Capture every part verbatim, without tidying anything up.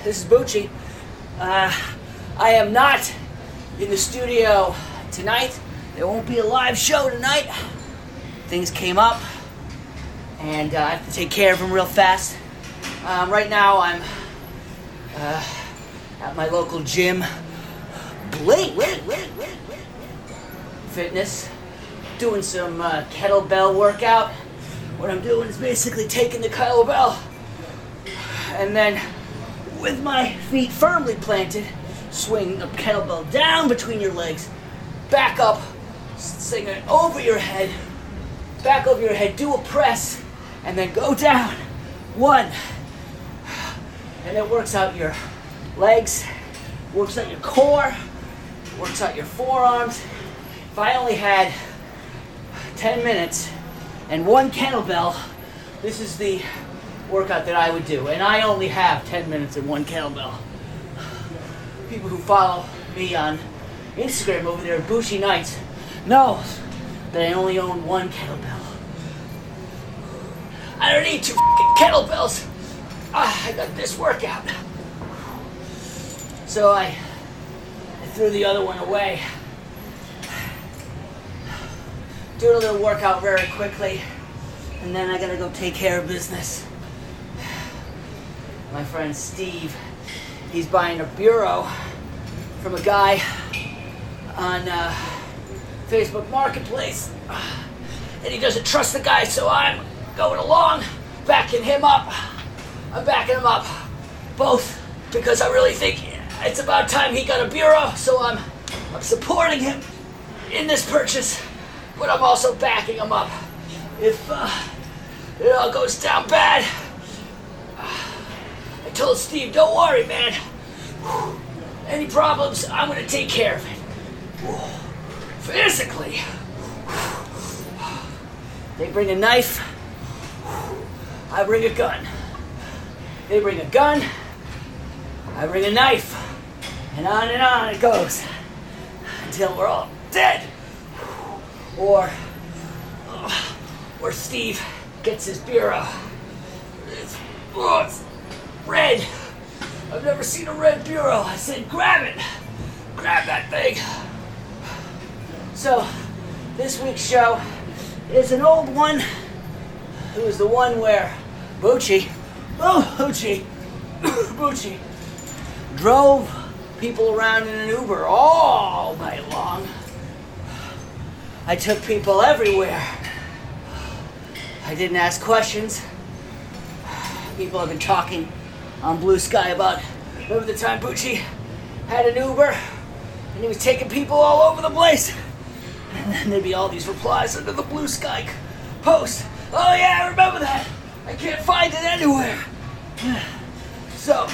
This is Bucci. Uh, I am not in the studio tonight. There won't be a live show tonight. Things came up, and uh, I have to take care of them real fast. Um, right now, I'm uh, at my local gym, Blink Fitness, doing some uh, kettlebell workout. What I'm doing is basically taking the kettlebell and then, with my feet firmly planted, swing the kettlebell down between your legs, back up, swing it over your head, back over your head, do a press, and then go down. One. And it works out your legs, works out your core, works out your forearms. If I only had ten minutes and one kettlebell, this is the workout that I would do. And I only have ten minutes and one kettlebell. People who follow me on Instagram over there at Bucci Nights know that I only own one kettlebell. I don't need two f***ing kettlebells. Ah, I got this workout. So I, I threw the other one away. Doing a little workout very quickly, and then I gotta go take care of business. My friend Steve, he's buying a bureau from a guy on uh, Facebook Marketplace, and he doesn't trust the guy, so I'm going along, backing him up. I'm backing him up, both because I really think it's about time he got a bureau, so I'm, I'm supporting him in this purchase, but I'm also backing him up. If uh, it all goes down bad, I told Steve, don't worry, man. Any problems, I'm gonna take care of it. Physically. They bring a knife, I bring a gun. They bring a gun, I bring a knife, and on and on it goes until we're all dead. Or, or Steve gets his bureau. It's, oh, it's red. I've never seen a red bureau. I said, grab it. Grab that thing. So, this week's show is an old one. It was the one where Bucci, oh, Bucci, Bucci, drove people around in an Uber all night long. I took people everywhere. I didn't ask questions. People have been talking on Blue Sky about, remember the time Bucci had an Uber and he was taking people all over the place? And then there'd be all these replies under the Blue Sky post. Oh yeah, I remember that. I can't find it anywhere. So,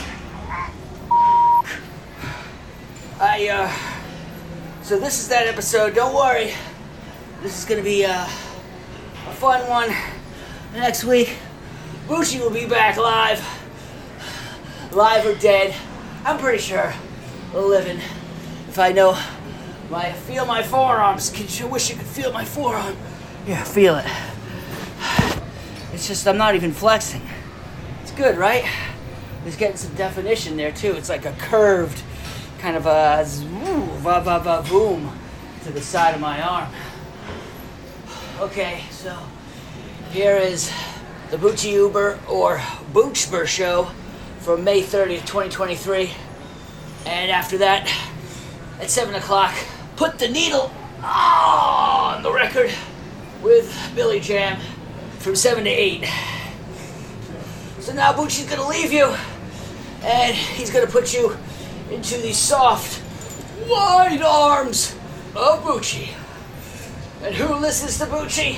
I, uh, so this is that episode. Don't worry. This is going to be uh, a fun one. Next week, Bucci will be back live. Live or dead. I'm pretty sure living. If I know, my feel my forearms. Can you wish you could feel my forearm? Yeah, feel it. It's just I'm not even flexing. It's good, right? It's getting some definition there too. It's like a curved kind of a zoom, va va va boom to the side of my arm. Okay, so here is the Bucci Uber or Boochber show from May thirtieth, twenty twenty-three. And after that, at seven o'clock, Put the Needle on the record with Billy Jam from seven to eight. So now Bucci's gonna leave you, and he's gonna put you into the soft, wide arms of Bucci. And who listens to Bucci?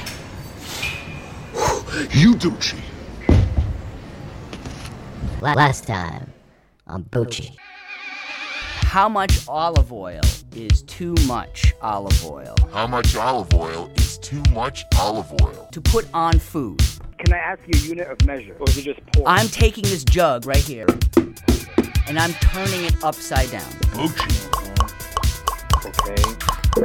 You, Bucci. Last time on Bucci. How much olive oil is too much olive oil? How much olive oil is too much olive oil? To put on food. Can I ask you a unit of measure, or is it just pour? I'm taking this jug right here, and I'm turning it upside down. Bucci. Okay.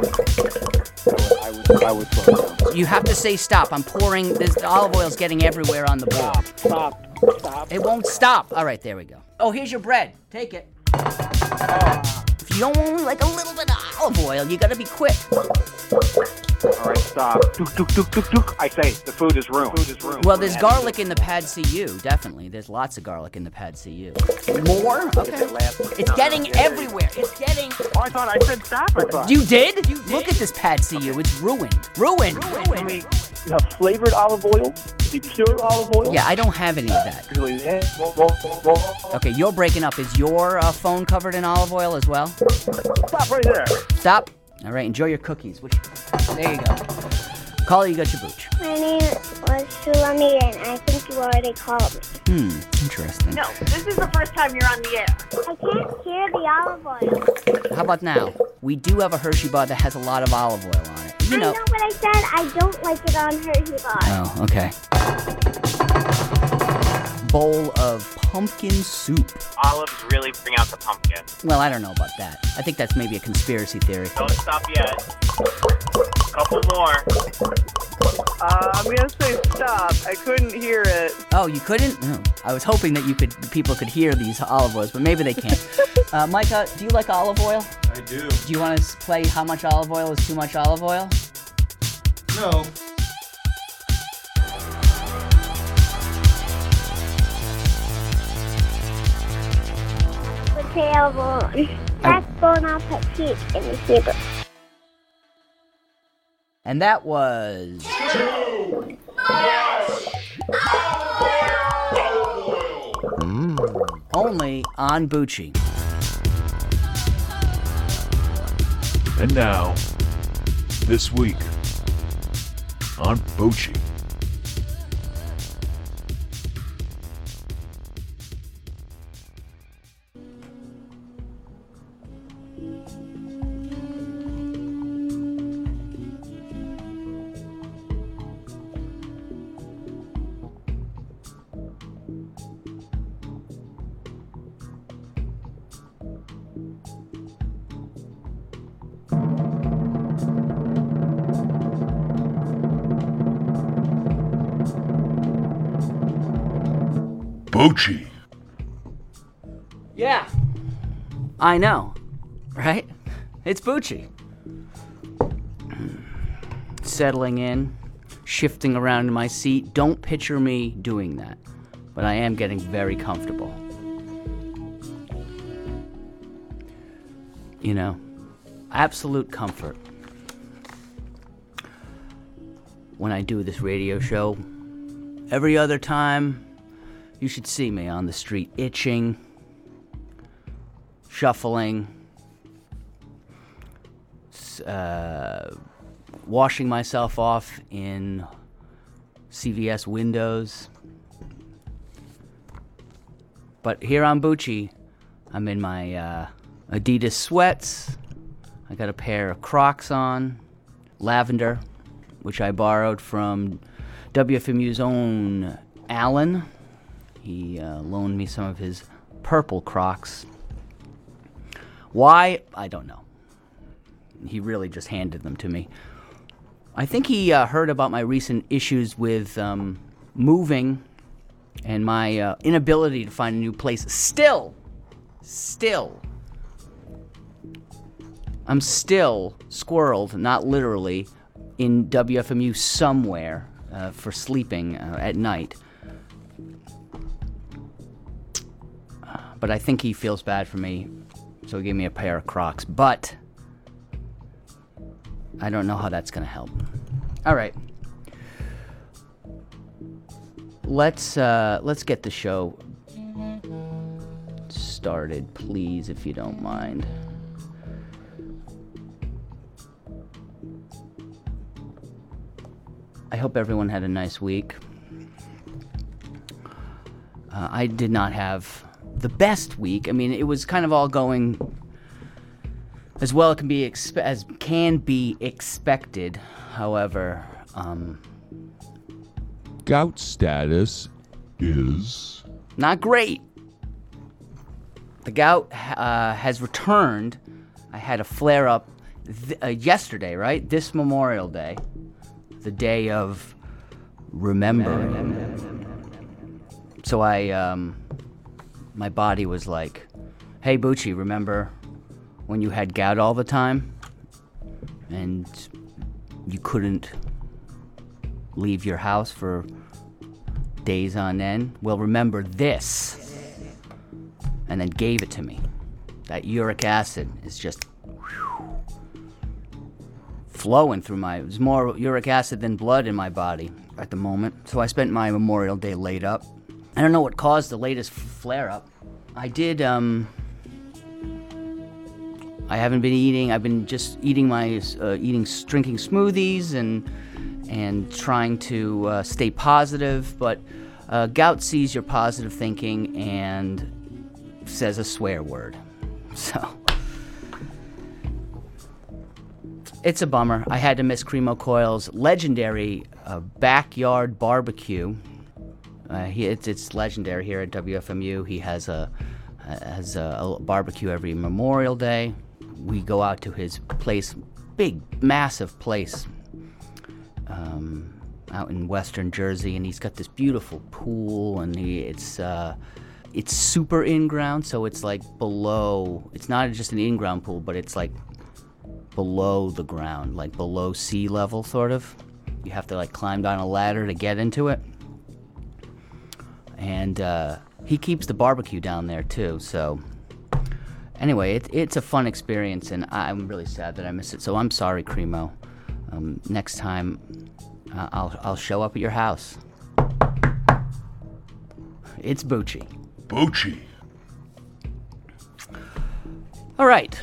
I would, I would slow down. You have to say stop. I'm pouring, this olive oil's getting everywhere on the board. Stop, stop, stop. It won't stop. All right, there we go. Oh, here's your bread. Take it. If you don't want like a little bit of olive oil, you gotta be quick. All right, stop. Tuk, tuk, tuk, tuk, tuk. I say, the food is ruined. Food is ruined. Well, there's garlic in the Pad C U, definitely. There's lots of garlic in the Pad C U. More? Okay. It's getting everywhere. It's getting... Oh, I thought I said stop. I thought. You did? You did? Look at this Pad C U. It's ruined. Ruined. Ruined. Ruined. You have flavored olive oil? The pure olive oil? Yeah, I don't have any of that. Okay, you're breaking up. Is your uh, phone covered in olive oil as well? Stop right there. Stop. All right, enjoy your cookies. Which, there you go. Call it, you got your booch. My name was Shulamit, and I think you already called me. Hmm, interesting. No, this is the first time you're on the air. I can't hear the olive oil. How about now? We do have a Hershey bar that has a lot of olive oil on it. You know. I know what I said. I don't like it on Hershey bar. Oh, okay. Bowl of pumpkin soup. Olives really bring out the pumpkin. Well, I don't know about that. I think that's maybe a conspiracy theory. Don't stop yet. Couple more. Uh, I'm gonna say stop. I couldn't hear it. Oh, you couldn't? No. I was hoping that you could, people could hear these olive oils, but maybe they can't. uh, Micah, do you like olive oil? I do. Do you want to play how much olive oil is too much olive oil? No. Potato bone. That's bon appetit in Hebrew. And that was... Mm. Only on Bucci. And now, this week on Bucci. Bucci. Yeah. I know. Right? It's Bucci. Settling in, shifting around in my seat. Don't picture me doing that. But I am getting very comfortable. You know, absolute comfort. When I do this radio show, every other time, you should see me on the street itching, shuffling, uh, washing myself off in C V S windows. But here on Bucci, I'm in my uh, Adidas sweats. I got a pair of Crocs on, lavender, which I borrowed from W F M U's own Alan. He uh, loaned me some of his purple Crocs. Why? I don't know. He really just handed them to me. I think he uh, heard about my recent issues with um, moving and my uh, inability to find a new place. Still, still, I'm still squirreled, not literally, in W F M U somewhere uh, for sleeping uh, at night. But I think he feels bad for me, so he gave me a pair of Crocs. But I don't know how that's going to help. All right. Let's uh, let's get the show started, please, if you don't mind. I hope everyone had a nice week. Uh, I did not have the best week. I mean, it was kind of all going as well as can be expe- as can be expected. However, um, gout status is not great. The gout uh, has returned. I had a flare-up th- uh, yesterday, right? This Memorial Day, the day of remembering. So I um, my body was like, hey, Bucci, remember when you had gout all the time? And you couldn't leave your house for days on end? Well, remember this. And then gave it to me. That uric acid is just whew, flowing through my... There's more uric acid than blood in my body at the moment. So I spent my Memorial Day laid up. I don't know what caused the latest flare-up. I did, um... I haven't been eating. I've been just eating my... Uh, eating, drinking smoothies and... and trying to uh, stay positive. But uh, gout sees your positive thinking and says a swear word. So, it's a bummer. I had to miss Cremo Coil's legendary uh, backyard barbecue. Uh, he, it's, it's legendary here at W F M U. He has a has a, a barbecue every Memorial Day. We go out to his place, big, massive place, um, out in Western Jersey, and he's got this beautiful pool, and he it's. Uh, It's super in-ground, so it's like below, it's not just an in-ground pool, but it's like below the ground, like below sea level, sort of. You have to like climb down a ladder to get into it. And uh, he keeps the barbecue down there too, so. Anyway, it, it's a fun experience, and I'm really sad that I missed it, so I'm sorry, Cremo. Um, next time, uh, I'll, I'll show up at your house. It's Bucci. Bucci. All right.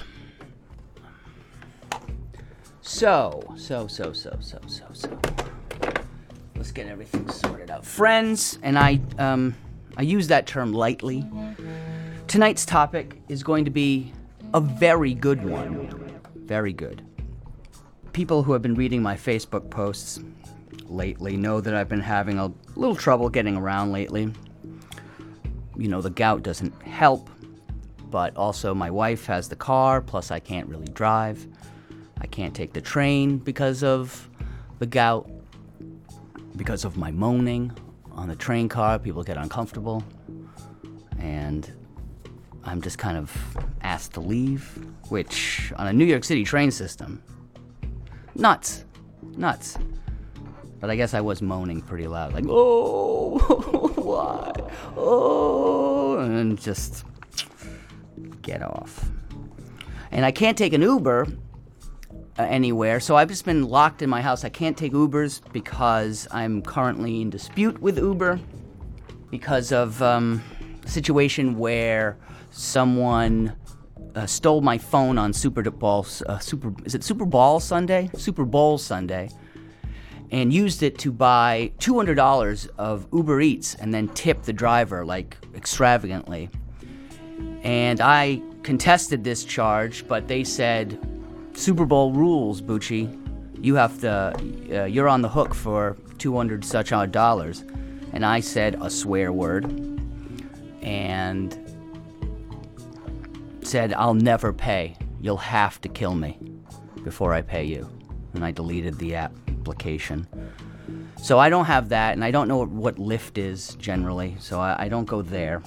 So, so, so, so, so, so, so. Let's get everything sorted out. Friends, and I, um, I use that term lightly. Tonight's topic is going to be a very good one. Very good. People who have been reading my Facebook posts lately know that I've been having a little trouble getting around lately. You know, the gout doesn't help, but also my wife has the car, plus I can't really drive. I can't take the train because of the gout, because of my moaning on the train car. People get uncomfortable, and I'm just kind of asked to leave, which on a New York City train system, nuts, nuts. But I guess I was moaning pretty loud, like, oh, why, oh, and just get off. And I can't take an Uber uh, anywhere, so I've just been locked in my house. I can't take Ubers because I'm currently in dispute with Uber because of um, a situation where someone uh, stole my phone on Super Bowl, uh, Super, is it Super Bowl Sunday? Super Bowl Sunday. And used it to buy two hundred dollars of Uber Eats and then tip the driver, like, extravagantly. And I contested this charge, but they said, Super Bowl rules, Bucci. You have to, uh, you're on the hook for two hundred such odd dollars. And I said a swear word and said, I'll never pay. You'll have to kill me before I pay you. And I deleted the app. Application. So I don't have that, and I don't know what, what Lyft is generally, so I, I don't go there.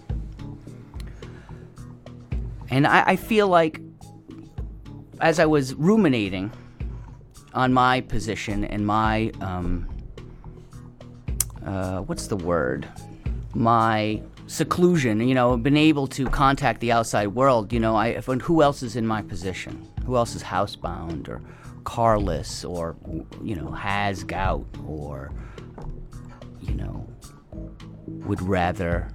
And I, I feel like as I was ruminating on my position and my, um, uh, what's the word? My seclusion, you know, been able to contact the outside world, you know, I, who else is in my position? Who else is housebound or carless or, you know, has gout or, you know, would rather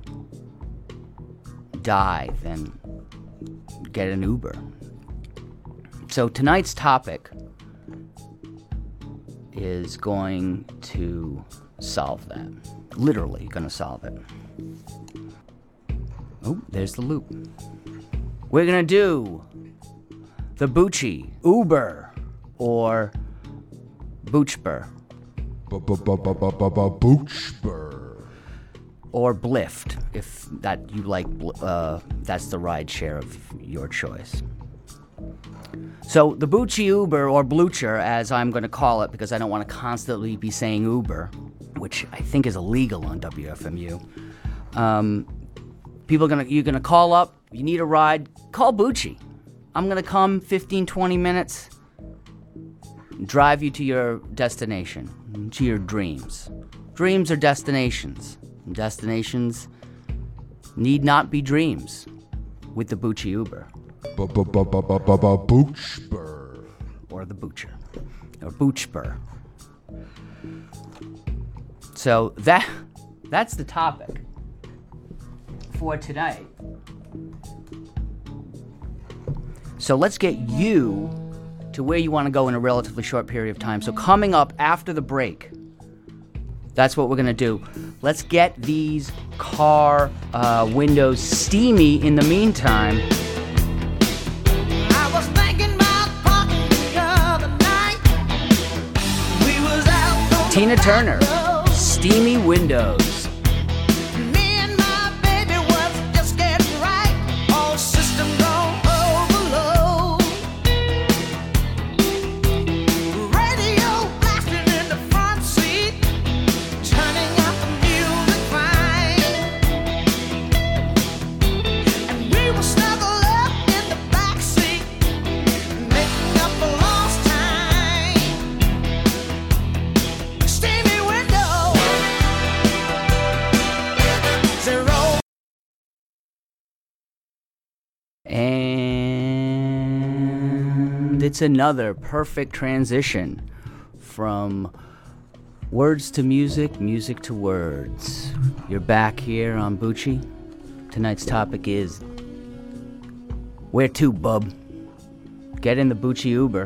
die than get an Uber. So tonight's topic is going to solve that. Literally going to solve it. Oh, there's the loop. We're going to do the Bucci, Uber, or Boochber. Boochber. Or Blift, if that you like, uh, that's the ride share of your choice. So the Bucci Uber, or Blucher, as I'm going to call it, because I don't want to constantly be saying Uber, which I think is illegal on W F M U, um, People are gonna you're gonna call up. You need a ride. Call Bucci. I'm gonna come fifteen, twenty minutes. Drive you to your destination, to your dreams. Dreams are destinations. Destinations need not be dreams with the Bucci Uber. Boochber. Or the Butcher. Or Boochber. So that that's the topic for tonight. So let's get you to where you want to go in a relatively short period of time. So coming up after the break, that's what we're going to do. Let's get these car uh, windows steamy in the meantime. I was thinking about parking the other night. We was out on Tina the Turner, back road. Steamy Windows. Me and my baby was just getting right. All systems on overload. Radio blasting in the front seat, turning out the music fine. And we were snuggled up in the back seat, making up for lost time. Steamy window, zero. And it's another perfect transition from words to music, music to words. You're back here on Bucci. Tonight's topic is where to, bub? Get in the Bucci Uber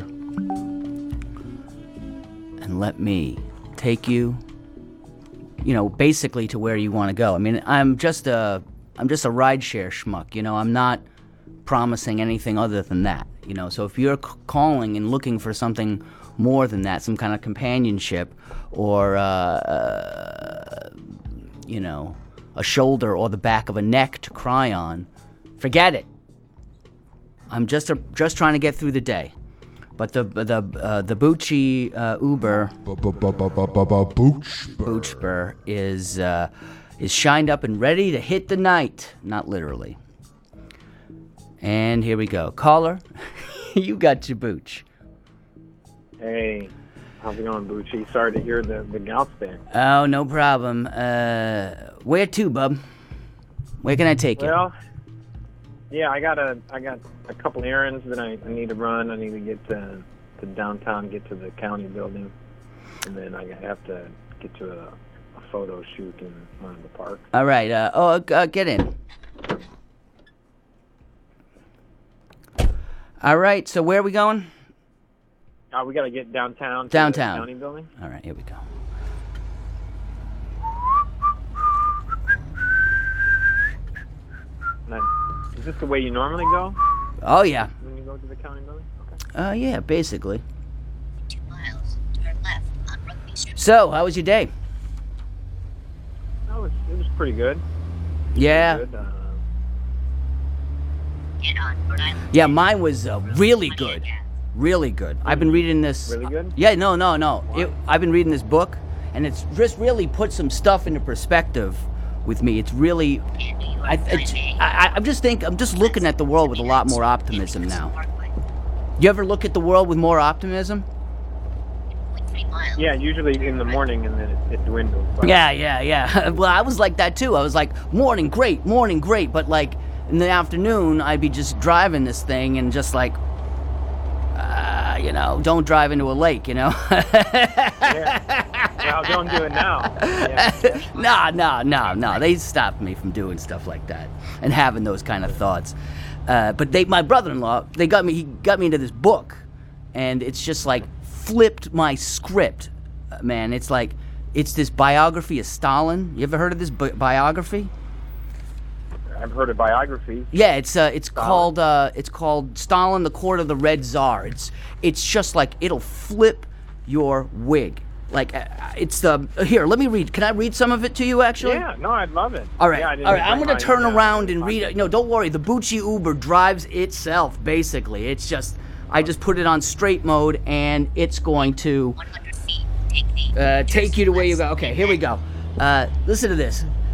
and let me take you, you know, basically to where you want to go. I mean, I'm just a, I'm just a rideshare schmuck. You know, I'm not promising anything other than that. You know, so if you're c- calling and looking for something more than that, some kind of companionship, or uh, uh, you know, a shoulder or the back of a neck to cry on, forget it. I'm just a, just trying to get through the day. But the the uh, the Bucci uh, Uber Boochber. Boochber is uh, is shined up and ready to hit the night, not literally. And here we go. Caller, you got your Booch. Hey, how's it going, Bucci? Sorry to hear the, the gout there. Oh, no problem. Uh, where to, bub? Where can I take you? Well, yeah, I got a I got a couple errands that I, I need to run. I need to get to, to downtown, get to the county building, and then I have to get to a, a photo shoot in one of the parks. All right. Uh, oh, uh, get in. All right. So where are we going? Uh, we got to get downtown. To Downtown. The county building. All right. Here we go. Now, is this the way you normally go Oh yeah. when you go to the county building? Okay. Uh, yeah. Basically. Two miles, turn left on Rugby Street. So, how was your day? No, it was, it was pretty good. Yeah. Pretty good. Uh, Get on Rhode Island. Yeah. Mine was uh, really good. Really good. I've been reading this. Really good? Yeah. No. No. No. It, I've been reading this book, and it's just really put some stuff into perspective with me. It's really. I, it's, I, I'm just think I'm just looking at the world with a lot more optimism now. You ever look at the world with more optimism? yeah, usually in the morning, and then it, it dwindles. But Yeah, yeah, yeah. Well, I was like that too. I was like, morning, great, morning, great. But like in the afternoon, I'd be just driving this thing and just like, uh, you know, don't drive into a lake, you know? yeah. Well, don't do it now. Yeah. no, no, no, no. They stopped me from doing stuff like that and having those kind of thoughts. Uh, but they, my brother-in-law, they got me. He got me into this book, and it's just like flipped my script, uh, man. It's like it's this biography of Stalin. You ever heard of this bi- biography? I've heard of biographies. Yeah, it's uh, it's Stalin. called uh, it's called Stalin: The Court of the Red Tsar. It's it's just like it'll flip your wig. Like uh, it's the here. Let me read. Can I read some of it to you? Actually. Yeah, no, I'd love it. All right, Yeah, I didn't all right. I'm bring going to mine turn down. around and read it. No, don't worry. The Bucci Uber drives itself, basically. It's just, I just put it on straight mode, and it's going to one hundred feet, take the uh, take you to where you go. Okay, here we go. Uh, listen to this.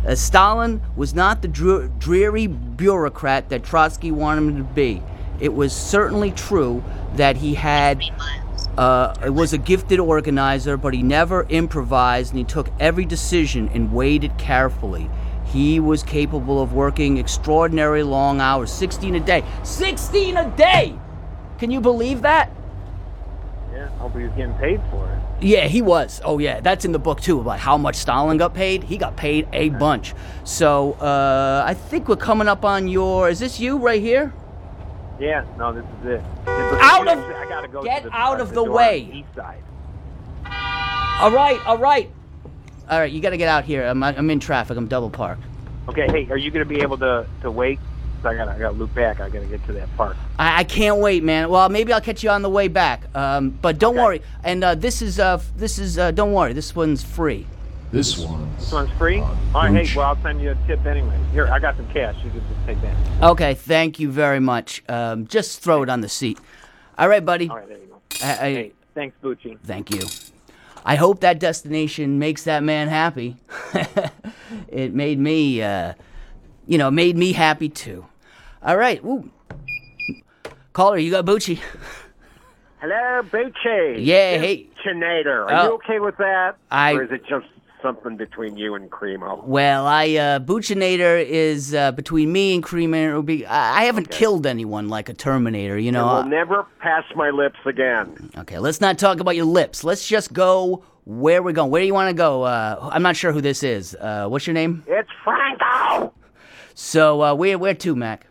Uh, Stalin was not the dre- dreary bureaucrat that Trotsky wanted him to be. It was certainly true that he had uh, was a gifted organizer, but he never improvised, and he took every decision and weighed it carefully. He was capable of working extraordinary long hours, sixteen a day. sixteen a day! Can you believe that? Yeah, I hope he was getting paid for it. Yeah, he was. Oh, yeah, that's in the book, too, about how much Stalin got paid. He got paid a bunch. So, uh, I think we're coming up on your... Is this you right here? Yeah, no, this is it. Out of... I gotta go Get to the, out uh, of the the door way. on the east side. All right, all right. All right, you got to get out here. I'm, I'm in traffic. I'm double parked. Okay, hey, are you gonna be able to to wait? So I gotta I gotta loop back. I gotta get to that park. I, I can't wait, man. Well, maybe I'll catch you on the way back. Um, but don't Okay. worry. And uh, this is uh, this is uh, don't worry. This one's free. This one's. This one's free. on All right, hey, Booch. well I'll send you a tip anyway. Here, I got some cash. You can just take that. Okay, thank you very much. Um, just throw it on the seat. All right, buddy. All right, there you go. I, I, Hey, thanks, Bucci. Thank you. I hope that destination makes that man happy. It made me, uh, you know, made me happy too. All right. Ooh. Caller, you got Bucci. Hello, Bucci. Yeah, hey. Bucci-nator. Are Oh. you okay with that? I- Or is it just something between you and Cremo? Well, I uh, Buchinator is uh, between me and Cremator. Be I, I haven't killed anyone like a Terminator, you know. It will uh, never pass my lips again. Okay, let's not talk about your lips. Let's just go where we're going. Where do you want to go? Uh, I'm not sure who this is. Uh, what's your name? It's Franco! So, uh, where where to, Mac?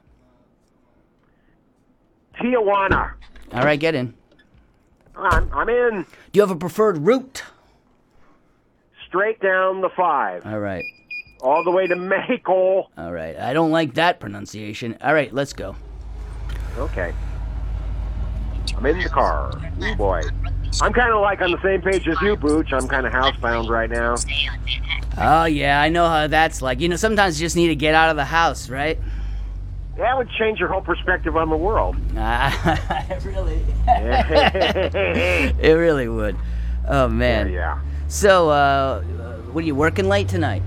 Tijuana. All right, get in. I'm, I'm in. Do you have a preferred route? Straight down the five. All right. All the way to Mexico. All right. I don't like that pronunciation. All right, let's go. Okay. I'm in the car. Oh, boy. I'm kind of like on the same page as you, Booch. I'm kind of housebound right now. Oh, yeah, I know how that's like. You know, sometimes you just need to get out of the house, right? That would change your whole perspective on the world. Uh, really. It really would. Oh, man. Yeah, yeah. So, uh, what are you working late tonight?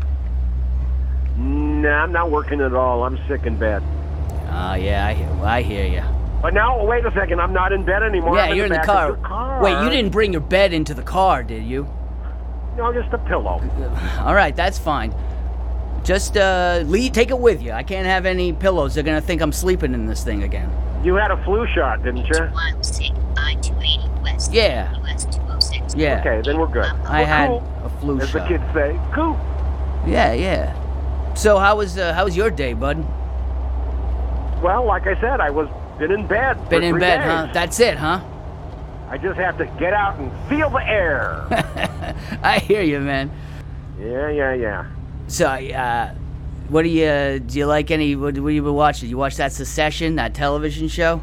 Nah, I'm not working at all. I'm sick in bed. Oh, yeah, I hear, I hear you. But now, wait a second. I'm not in bed anymore. Yeah, I'm you're in the back car. of your car. Wait, you didn't bring your bed into the car, did you? No, just a pillow. All right, that's fine. Just uh, leave, take it with you. I can't have any pillows. They're gonna think I'm sleeping in this thing again. You had a flu shot, didn't you? I two eighty west. Yeah. West two oh six. Yeah. Okay, then we're good. I We're had cool, a flu as shot. the kids say. Cool. Yeah, yeah. So how was uh, how was your day, bud? Well, like I said, I was been in bed. for Been in three bed, days. huh? That's it, huh? I just have to get out and feel the air. I hear you, man. yeah, yeah, yeah. So, uh, what do you do? You like any? What, what you been watching? You watch that Secession, that television show?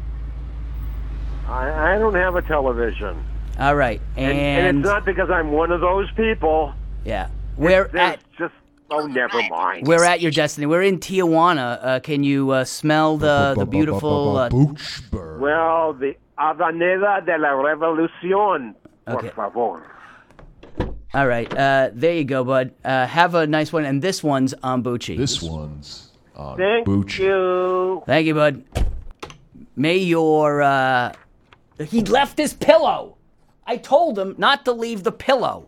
I, I don't have a television. All right, and, And, and it's not because I'm one of those people. yeah, we're There's at just oh, never mind. we're at your destiny. We're in Tijuana. Uh, can you uh, smell the the beautiful? Uh, Boochburg. Well, the Avenida de la Revolucion, por Okay. favor. all right, uh, there you go, bud. Uh, have a nice one, and this one's on Bucci. This one's on Thank Booch. you. Thank you, bud. May your uh, he left his pillow. I told him not to leave the pillow.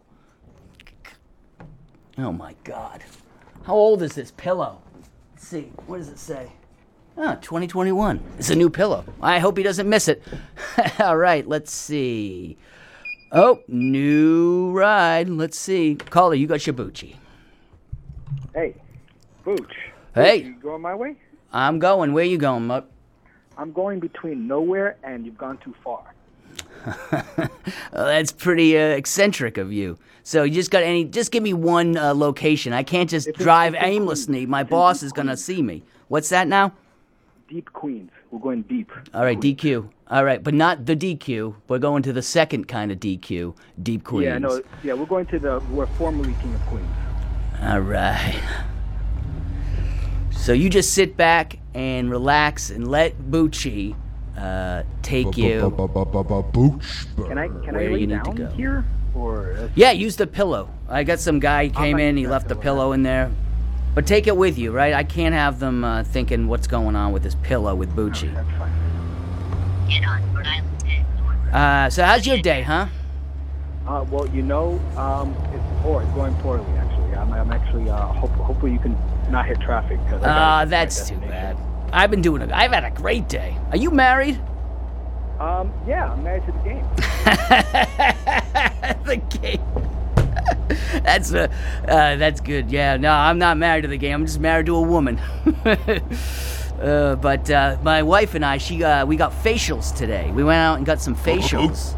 Oh my God. How old is this pillow? Let's see. What does it say? Oh, twenty twenty-one. It's a new pillow. I hope he doesn't miss it. All right, let's see. Oh, new ride. Let's see. Caller, you got your Bucci. Hey, Booch. Hey. You going my way? I'm going. Where you going, Mutt? I'm going between nowhere and you've gone too far. Well, that's pretty uh, eccentric of you. So you just got any? Just give me one uh, location. I can't just It's in- drive it's in aimlessly. Queens. My It's in boss Deep is gonna Queens. see me. What's that now? Deep Queens. We're going deep. All right, D Q. All right, but not the D Q. We're going to the second kind of D Q, Deep Queens. Yeah, no, yeah, we're going to the, we're formerly King of Queens. All right. So you just sit back and relax and let Bucci uh, take you Boochburg. Can I, can where I lay you need to down go. here? or? Yeah, use the pillow. I got some guy came in, he left the pillow in there. But take it with you, right? I can't have them uh, thinking what's going on with this pillow with Bucci. Okay, that's fine. Get on Rhode Island ten North. Uh, so how's your day, huh? Uh, well, you know, um, it's poor. It's going poorly, actually. I'm, I'm actually, uh, hope, hopefully you can not hit traffic. Ah, uh, that's too bad. I've been doing it. I've had a great day. Are you married? Um, yeah, I'm married to the game. The game. That's uh, uh, that's good. Yeah, no, I'm not married to the game. I'm just married to a woman. uh, but uh, my wife and I, she, uh, we got facials today. We went out and got some facials.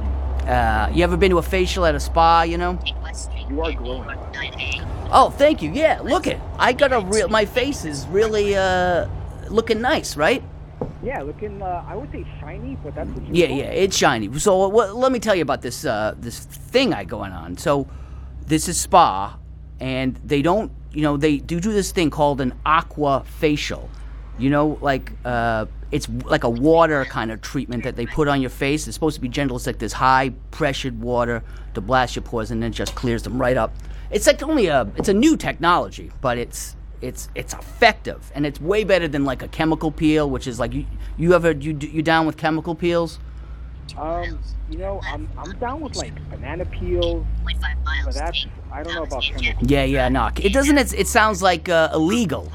Uh, you ever been to a facial at a spa? You know. You are glowing. Oh, thank you. Yeah, look it. I got a real. My face is really uh, looking nice, right? Yeah, looking. Uh, I would say shiny, but that's what you Yeah, call yeah, it. it's shiny. So what, let me tell you about this uh, this thing I going on. So this is spa, and they don't, you know, they do do this thing called an aqua facial. You know, like uh, it's like a water kind of treatment that they put on your face. It's supposed to be gentle. It's like this high pressured water to blast your pores, and then it just clears them right up. It's like only a, it's a new technology, but it's. It's it's effective, and it's way better than like a chemical peel, which is like you you ever you you down with chemical peels? Um, you know, I'm I'm down with like banana peels, but that's I don't know about chemical. Yeah, yeah, no, it doesn't. It it sounds like uh, illegal,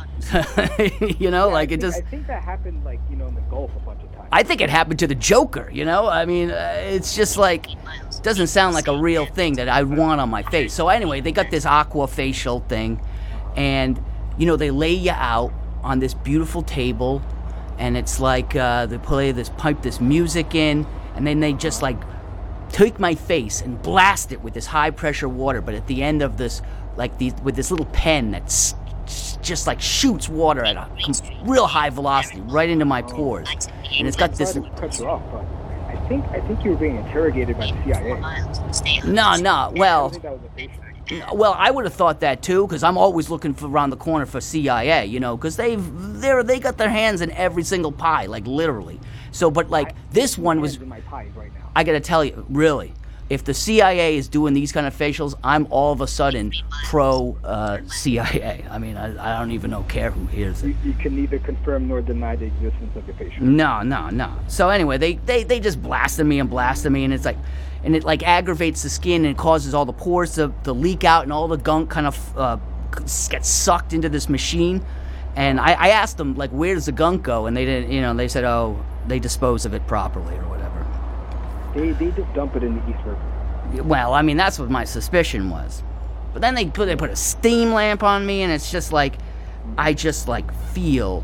you know, Yeah, like I it think, just. I think that happened like you know in the Gulf a bunch of times. I think it happened to the Joker, you know. I mean, uh, it's just like doesn't sound like a real thing that I want on my face. So anyway, they got this aqua facial thing, and. You know, they lay you out on this beautiful table, and it's like uh, they play this, pipe this music in, and then they just like take my face and blast it with this high pressure water. But at the end of this, like these, with this little pen that's just like shoots water at a real high velocity right into my pores, and it's got this. Sorry to cut you off, but I think I think you were being interrogated by the C I A. No, no, well. I think that was a facial. Well, I would have thought that too, because I'm always looking for around the corner for C I A, you know, because they've they're they got their hands in every single pie, like literally. So, but like I, this one was. In my pies right now. I gotta tell you, really, if the C I A is doing these kind of facials, I'm all of a sudden pro uh, C I A. I mean, I, I don't even know care who hears it. You, you can neither confirm nor deny the existence of your facial. No, no, no. So anyway, they they they just blasted me and blasted me, and it's like. And it like aggravates the skin and causes all the pores to, to leak out, and all the gunk kind of uh, gets sucked into this machine. And I, I asked them like, where does the gunk go? And they didn't, you know, they said, oh, they dispose of it properly or whatever. They they just dump it in the East River. Well, I mean, that's what my suspicion was. But then they put they put a steam lamp on me, and it's just like, I just like feel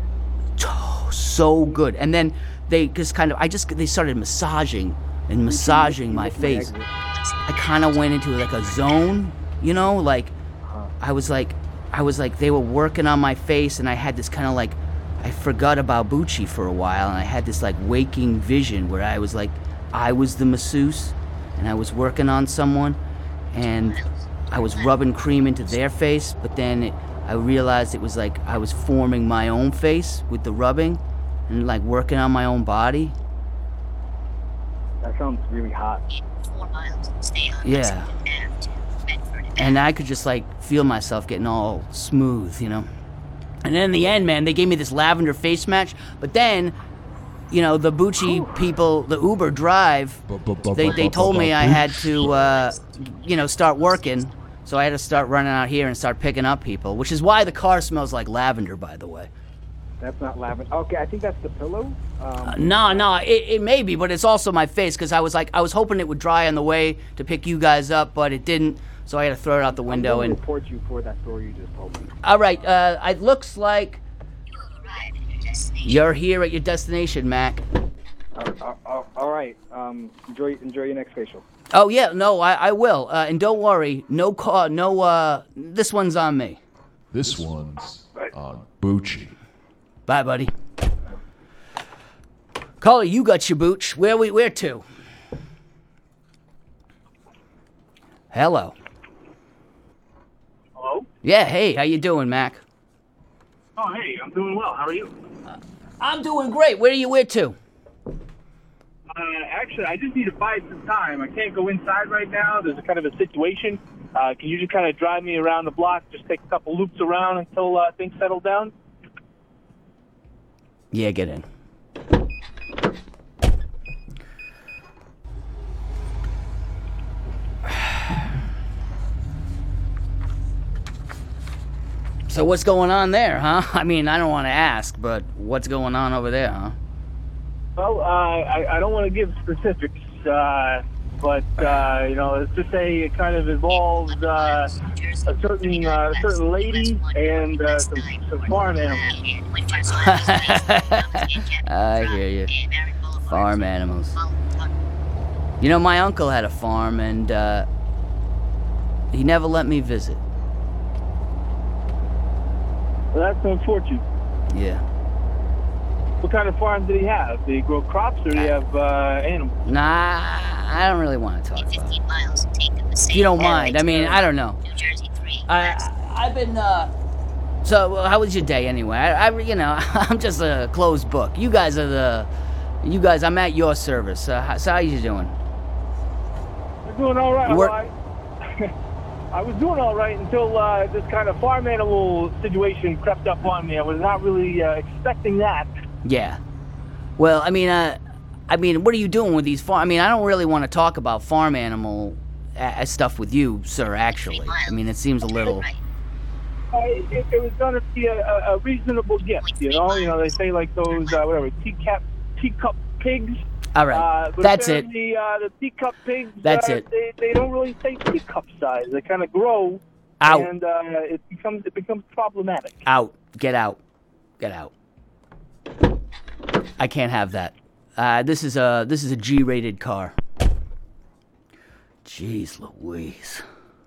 so good. And then they just kind of, I just they started massaging. And massaging my face. I kind of went into like a zone, you know, like I was like, I was like, they were working on my face, and I had this kind of like, I forgot about Bucci for a while, and I had this like waking vision where I was like, I was the masseuse, and I was working on someone, and I was rubbing cream into their face, but then it, I realized it was like I was forming my own face with the rubbing, and like working on my own body. That sounds really hot. Four miles. Stay on Yeah. Lexington Ave to Bedford Ave. And I could just like feel myself getting all smooth, you know. And then in the end, man, they gave me this lavender face match. But then, you know, the Bucci people, the Uber drive, they, they told me I had to, uh, you know, start working. So I had to start running out here and start picking up people, which is why the car smells like lavender, by the way. That's not lavender. Okay, I think that's the pillow. Um, Uh, no, no, it, it may be, but it's also my face, because I was like, I was hoping it would dry on the way to pick you guys up, but it didn't, so I had to throw it out the window. I'm going And to report you for that story you just told me. all right, uh, it looks like You have arrived at your destination. you're here at your destination, Mac. Uh, uh, uh, all right. Um, enjoy enjoy your next facial. Oh yeah, no, I, I will, uh, and don't worry, no car, no, uh, this one's on me. This one's on Bucci. Bye, buddy. Caller, you got your booch. Where we, where to? Hello. Hello? Yeah, hey, how you doing, Mac? Oh, hey, I'm doing well. How are you? I'm doing great. Where are you with to? Uh, actually, I just need to buy some time. I can't go inside right now. There's a kind of a situation. Uh, can you just kind of drive me around the block, just take a couple loops around until uh, things settle down? Yeah, get in. So what's going on there, huh? I mean, I don't want to ask, but what's going on over there, huh? Well, uh, I, I don't want to give specifics, uh, but, uh, you know, let's just say it kind of involves uh, a certain uh, certain lady and uh, some, some farm animals. I hear you. Farm animals. You know, my uncle had a farm, and uh, he never let me visit. Well, that's unfortunate. Yeah. What kind of farm did he have? Did he grow crops, or did he have uh, animals? Nah, I don't really want to talk about it. If you don't mind. I mean, I don't know. I, I've been, uh... So, well, how was your day anyway? I, I you know, I'm just a closed book. You guys are the... You guys, I'm at your service. Uh, how, so how you doing? We're doing all right. Work- Well, I, I was doing all right until uh, this kind of farm animal situation crept up on me. I was not really uh, expecting that. Yeah. Well, I mean, uh, I mean, what are you doing with these farm? I mean, I don't really want to talk about farm animal uh, stuff with you, sir. Actually, I mean, it seems a little. Uh, it, it was going to be a, a reasonable gift, you know. You know, they say like those uh, whatever teacup teacup pigs. All right, uh, but that's it. The uh, the teacup pigs. That's uh, it. They, they don't really stay teacup size. They kind of grow. Out. And uh, it becomes it becomes problematic. Out. Get out. Get out. I can't have that. Uh, this is a this is a G-rated car. Jeez Louise.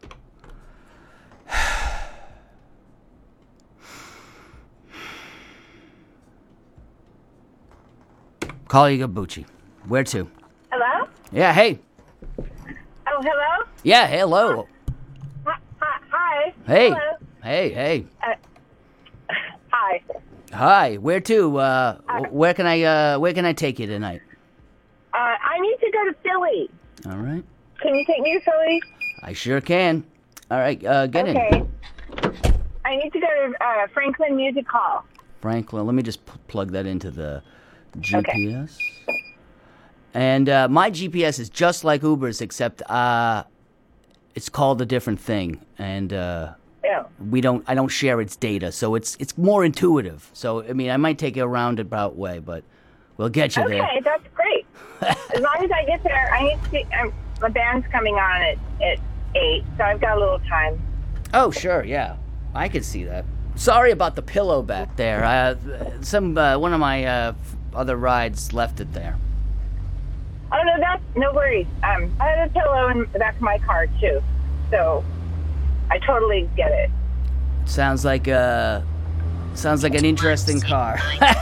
Callie Gabucci. Where to? Hello? Yeah, hey. Oh, hello? Yeah, hello. Hi. Hi. Hey. Hello. Hey, hey. Uh, hi. Hi. Where to? Uh, where can I uh, where can I take you tonight? Uh, I need to go to Philly. All right. Can you take me to Philly? I sure can. All right, uh, get okay. in. I need to go to uh, Franklin Music Hall. Franklin, let me just p- plug that into the G P S. Okay. And uh, my G P S is just like Uber's, except uh, it's called a different thing, and uh, yeah. we don't. I don't share its data, so it's it's more intuitive. So I mean, I might take you a roundabout way, but we'll get you okay, there. Okay, that's great. As long as I get there, I need to. See, um, the band's coming on at at eight, so I've got a little time. Oh sure, yeah, I can see that. Sorry about the pillow back there. Uh, some uh, one of my uh, other rides left it there. Oh no, that's no worries. Um, I had a pillow in the back of my car too, so I totally get it. Sounds like a sounds like an interesting car.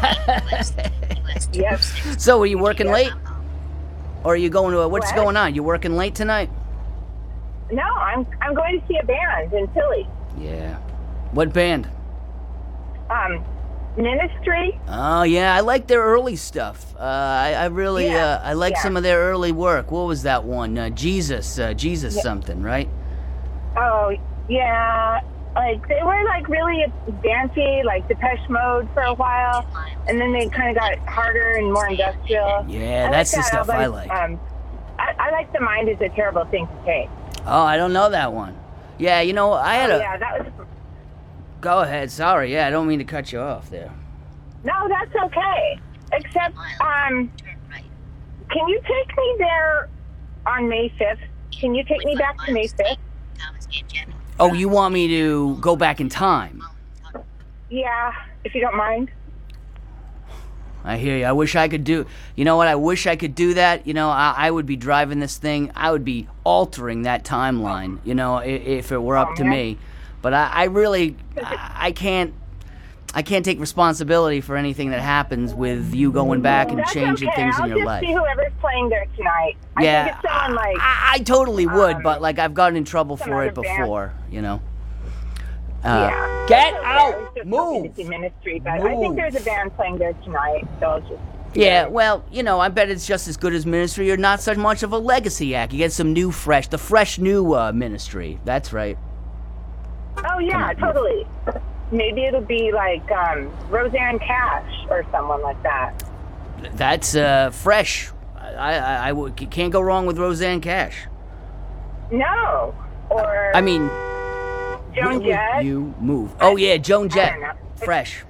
Yep. So, are you working yep. late, or are you going to? A, what's what? going on? You working late tonight? No, I'm I'm going to see a band in Philly. Yeah. What band? Um. Ministry. Oh yeah, I like their early stuff. Uh, I, I really, yeah. uh, I like yeah. some of their early work. What was that one? Uh, Jesus, uh, Jesus yeah. something, right? Oh yeah, like they were like really dancey, like Depeche Mode for a while, and then they kind of got harder and more industrial. Yeah, I that's like the that stuff album. I like. Um, I, I like The Mind Is a Terrible Thing to Take. Oh, I don't know that one. Yeah, you know, I had oh, a. Yeah, that was. Go ahead. Sorry. Yeah, I don't mean to cut you off there. No, that's okay. Except, um, can you take me there on May fifth? Can you take me back to May fifth? Oh, you want me to go back in time? Yeah, if you don't mind. I hear you. I wish I could do... You know what? I wish I could do that. You know, I, I would be driving this thing. I would be altering that timeline, you know, if, if it were up oh, to man. me. But I, I really... I, I can't... I can't take responsibility for anything that happens with you going back and That's changing okay. things I'll in your just life. See whoever's playing there tonight. I yeah, think it's someone like I, I totally would, um, but like I've gotten in trouble for it band. before, you know. Uh, yeah. Get okay. out! I was just Move! To see Ministry, but Move. I think there's a band playing there tonight, so I'll just. Yeah, well, you know, I bet it's just as good as Ministry or not so much of a legacy act. You get some new fresh, the fresh new uh, Ministry. That's right. Oh, yeah, totally. Maybe it'll be like um, Roseanne Cash or someone like that. That's uh, fresh. I, I, I w- can't go wrong with Roseanne Cash. No. Or... I mean... Joan will Jett. You move. Oh, yeah, Joan I Jett. don't know. Fresh.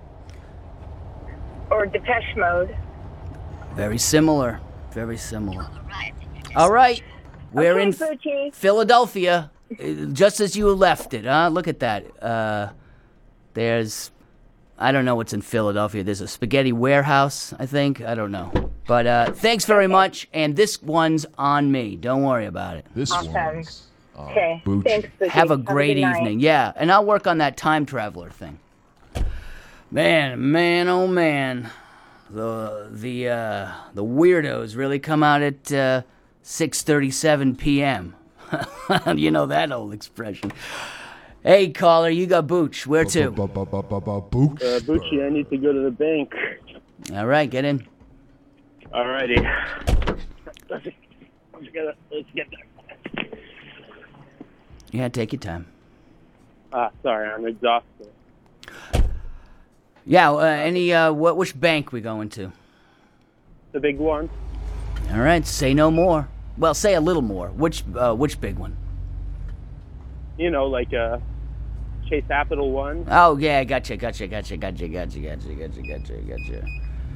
Or Depeche Mode. Very similar. Very similar. All right. We're Okay, in Poochie. Philadelphia, uh, just as you left it, huh? Look at that. Uh, there's, I don't know what's in Philadelphia. There's a spaghetti warehouse, I think. I don't know. But uh, thanks very much, and this one's on me. Don't worry about it. This Awesome. one's on Okay, Bucci. thanks, Poochie. Have a Have great good night. evening. Yeah, and I'll work on that time traveler thing. Man, man, oh man. The the uh, the weirdos really come out at uh, six thirty-seven p.m. You know that old expression. Hey, caller, you got Booch. Where to? Booch. Uh, Bucci, I need to go to the bank. All right, get in. Alrighty. Let's, let's, get, let's get there. Yeah, take your time. Ah, sorry, I'm exhausted. Yeah, uh, any, uh, what, which bank we going to? The big one. All right, say no more. Well, say a little more. Which, uh, which big one? You know, like a Chase Capital one. Oh, yeah, gotcha, gotcha, gotcha, gotcha, gotcha, gotcha, gotcha, gotcha, gotcha.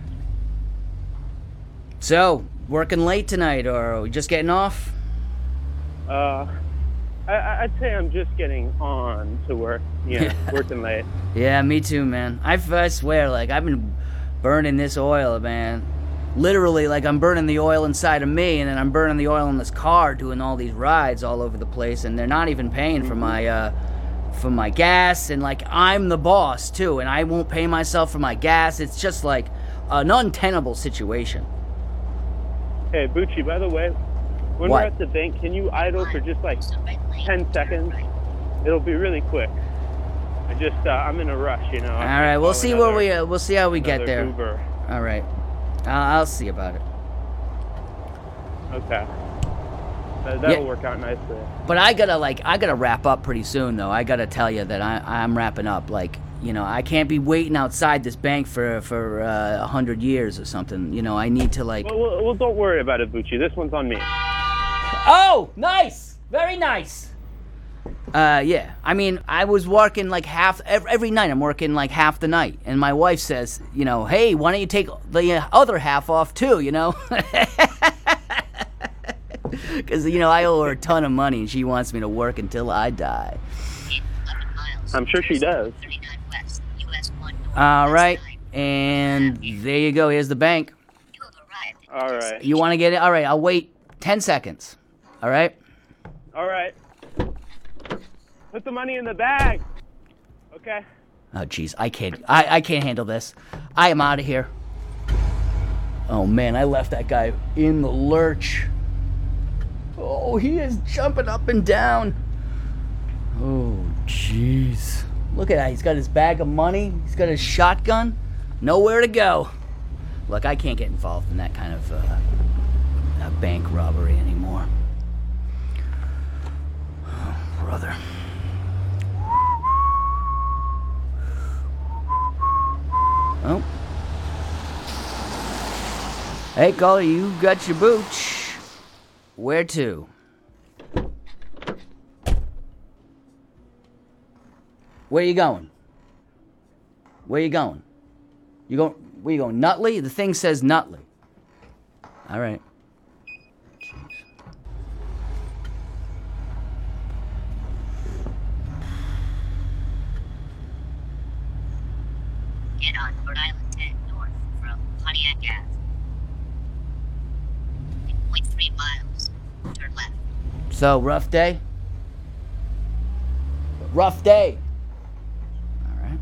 So, working late tonight, or are we just getting off? Uh, I, I'd say I'm just getting on to work. Yeah, working late. Yeah, me too, man. I, I swear, like, I've been burning this oil, man. Literally, like, I'm burning the oil inside of me, and then I'm burning the oil in this car doing all these rides all over the place, and they're not even paying for my, uh, for my gas, and, like, I'm the boss, too, and I won't pay myself for my gas. It's just, like, an untenable situation. Hey, Bucci, by the way, when What? we're at the bank, can you idle for just, like, ten seconds? It'll be really quick. I just, uh, I'm in a rush, you know. All right, we'll see where we, uh, we'll see how we get there. Uber. All right. I'll, I'll see about it. Okay. That, that'll Yeah. work out nicely. But I gotta, like, I gotta wrap up pretty soon, though. I gotta tell you that I, I'm wrapping up. Like, you know, I can't be waiting outside this bank for for uh, a hundred years or something. You know, I need to, like. Well, well, well, don't worry about it, Bucci. This one's on me. Oh, nice, very nice. Uh, yeah. I mean, I was working like half every, every night. I'm working like half the night, and my wife says, you know, hey, why don't you take the uh, other half off too? You know. Because, you know, I owe her a ton of money, and she wants me to work until I die. I'm sure she does. All right, and there you go. Here's the bank. All right. You want to get it? All right, I'll wait ten seconds. All right? All right. Put the money in the bag. Okay. Oh, jeez, I can't. I, I can't handle this. I am out of here. Oh, man, I left that guy in the lurch. Oh, he is jumping up and down. Oh, jeez. Look at that. He's got his bag of money. He's got his shotgun. Nowhere to go. Look, I can't get involved in that kind of uh, uh, bank robbery anymore. Oh, brother. Oh. Hey, caller, you got your booch. Where to? Where you going? Where you going? You going? Where you going? Nutley? The thing says Nutley. All right. Get on Rhode Island ten north from Pontiac Ave. In point three miles, turn left. So, rough day? Rough day. All right.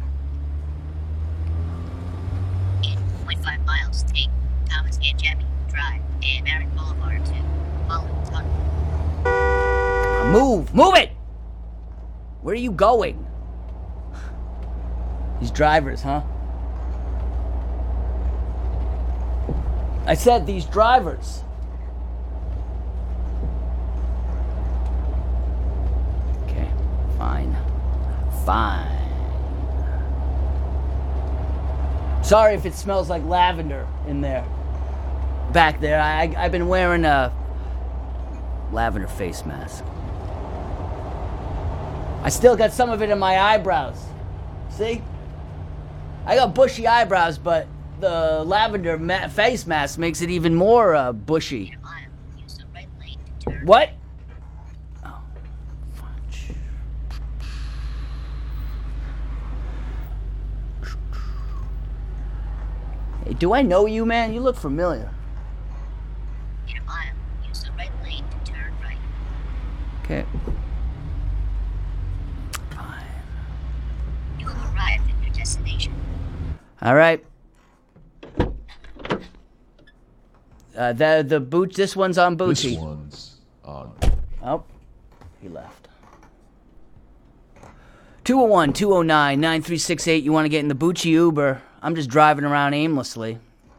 In point five miles, take Thomas and Jemmy Drive and Merritt Boulevard to Holland Tunnel. Move! Move it! Where are you going? These drivers, huh? I said these drivers. Okay, fine. Fine. Sorry if it smells like lavender in there. Back there, I, I've been wearing a lavender face mask. I still got some of it in my eyebrows. See? I got bushy eyebrows, but the lavender ma- face mask makes it even more uh, bushy. What? Oh, fudge. Hey, do I know you, man? You look familiar. Okay. Fine. You will arrive at your destination. All right. Uh, the the boot. This one's on Bucci. This one's on. Oh, he left. two oh one, two oh nine, nine three six eight. You want to get in the Bucci Uber? I'm just driving around aimlessly.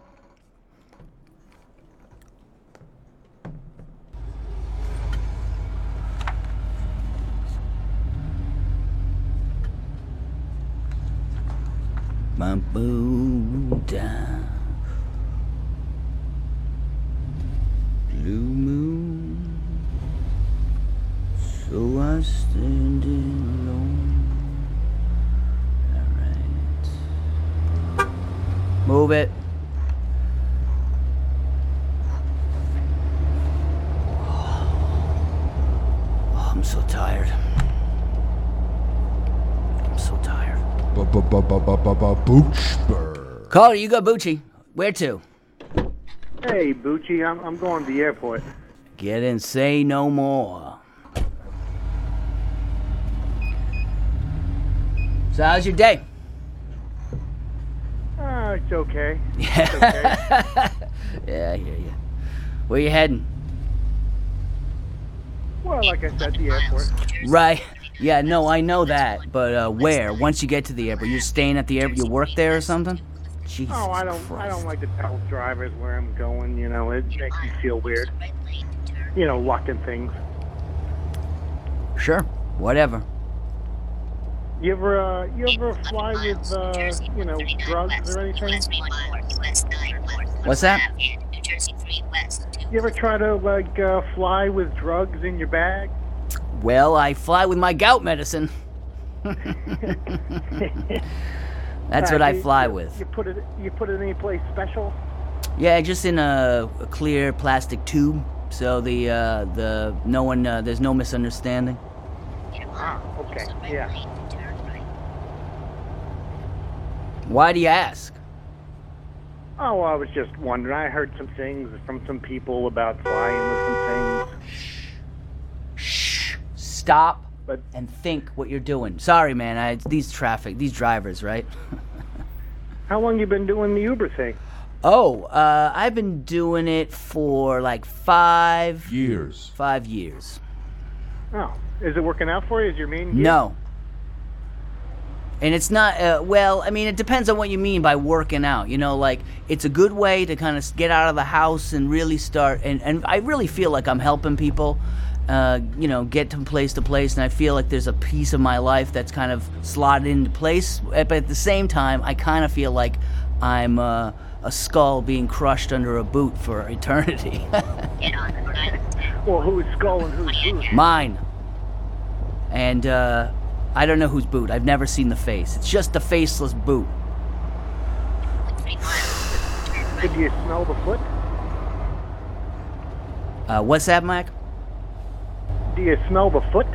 My Buddha. Blue moon. So I stand alone. Alright. Move it. Oh, I'm so tired. I'm so tired. Boochburg. Caller, you go Bucci. Where to? Hey, Bucci, I'm I'm going to the airport. Get in, say no more. So how's your day? Uh, it's okay. Yeah. It's okay. Yeah, I hear you. Where you heading? Well, like I said, the airport. Right. Yeah, no, I know that. But uh, where? Once you get to the airport, you're staying at the airport. You work there or something? Jesus Oh, I don't Christ. I don't like to tell drivers where I'm going. You know, it makes me feel weird. You know, luck and things. Sure. Whatever. You ever uh, you ever fly with uh, you know, drugs or anything? What's that? You ever try to like uh, fly with drugs in your bag? Well, I fly with my gout medicine. That's what Uh, I you- fly you- with. You put it you put it any place special? Yeah, just in a, a clear plastic tube, so the uh, the no one uh, there's no misunderstanding. Ah, okay, yeah. Why do you ask? Oh, I was just wondering. I heard some things from some people about flying with some things. Shh. Stop But- and think what you're doing. Sorry, man. I, these traffic, these drivers, right? How long you been doing the Uber thing? Oh, uh, I've been doing it for like five Years. Five years. Oh, is it working out for you? Is your main gig? No. And it's not, uh, well, I mean, it depends on what you mean by working out. You know, like, it's a good way to kind of get out of the house and really start, and, and I really feel like I'm helping people, uh, you know, get from place to place, and I feel like there's a piece of my life that's kind of slotted into place, but at the same time, I kind of feel like I'm uh, a skull being crushed under a boot for eternity. Well, who's skull and who's boot? Mine. And, uh... I don't know whose boot. I've never seen the face. It's just a faceless boot. Did you smell the foot? Uh, what's that, Mike? Do you smell the foot?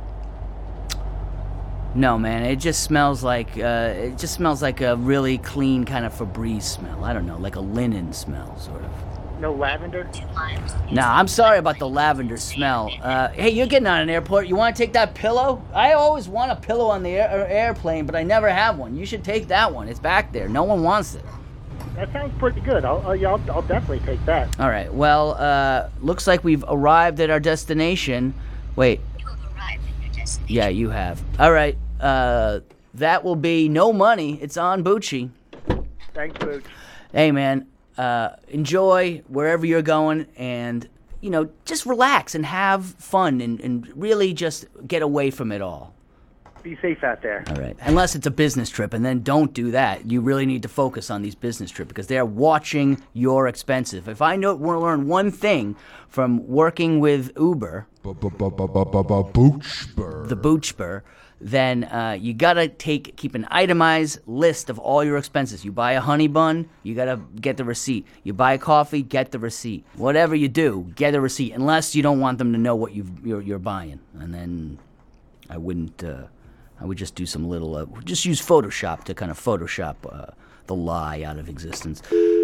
No, man. It just smells like uh, it just smells like a really clean kind of Febreze smell. I don't know, like a linen smell, sort of. No lavender? Nah, I'm sorry about the lavender smell. Uh, hey, you're getting on an airport. You want to take that pillow? I always want a pillow on the air- airplane, but I never have one. You should take that one. It's back there. No one wants it. That sounds pretty good. I'll, I'll, I'll, I'll definitely take that. All right. Well, uh, looks like we've arrived at our destination. Wait. Yeah, you have. All right. Uh, that will be no money. It's on Bucci. Thanks, Booch. Hey, man. uh, enjoy wherever you're going, and you know, just relax and have fun, and, and really just get away from it all. Be safe out there. All right. Unless it's a business trip, and then don't do that. You really need to focus on these business trips because they're watching your expenses. If I know, want to learn one thing from working with Uber, Boochber. the Boochber, then uh, you gotta take keep an itemized list of all your expenses. You buy a honey bun, you gotta get the receipt. You buy a coffee, get the receipt. Whatever you do, get a receipt. Unless you don't want them to know what you've, you're, you're buying, and then I wouldn't. Uh, I would just do some little, uh, just use Photoshop to kind of Photoshop uh, the lie out of existence.